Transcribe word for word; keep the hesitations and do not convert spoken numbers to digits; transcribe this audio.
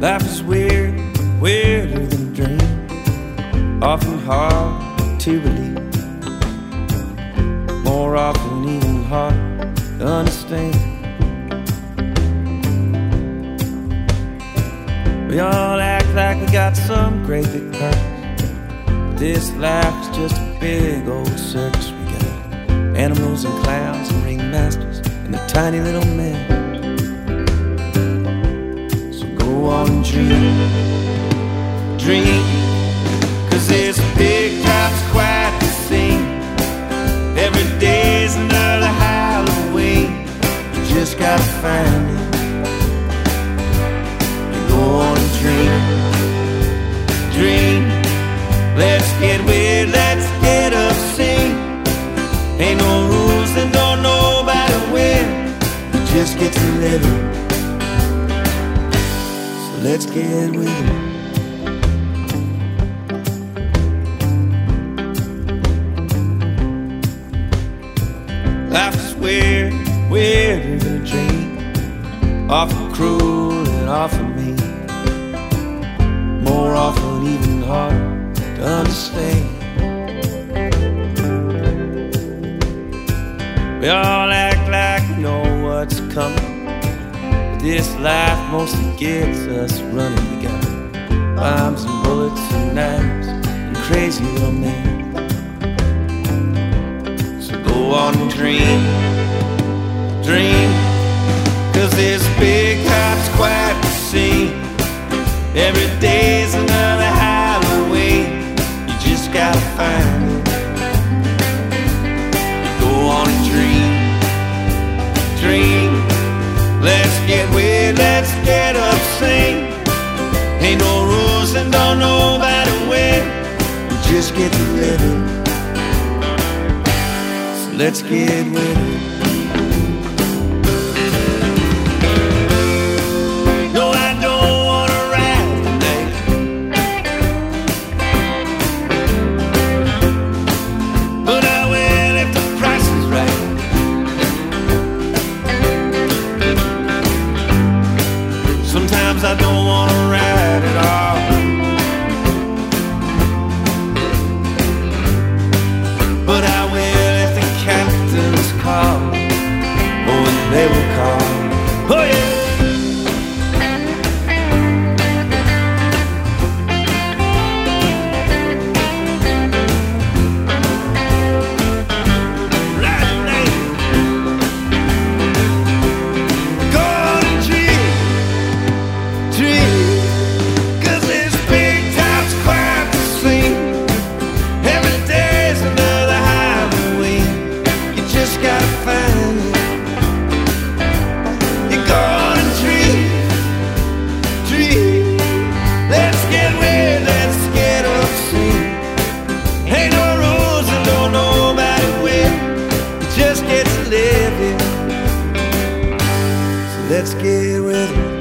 Life is weird, weirder than a dream. Often hard to believe, more often even hard to understand. We all act like we got some great big purpose, but this life is just a big old circus. We got animals and clowns and ringmasters and a tiny little man. So go on and dream, dream, 'cause this big top's quite the scene. Every day's another Halloween. You just gotta find it. Go on and dream, dream. Let's get weird, let's get obscene. Ain't no rules and don't nobody win. You just get to live it. So let's get with it. Life is weird, weirder than a dream. Often cruel and often mean, more often even hard to understand. We all act like we know what's coming, but this life mostly gets us running. We got bombs and bullets and knives and crazy little men. So go on and dream, dream, 'cause this big top's quite the scene. Every day's another Halloween. You just gotta find it. You go on and dream, dream. Let's get weird, let's get obscene. Ain't no rules and don't nobody win. You just get to live it. So let's get with it. Sometimes I don't wanna ride at all, but I will if the captains call. Oh, and they will call. Oh yeah. Let's get with it.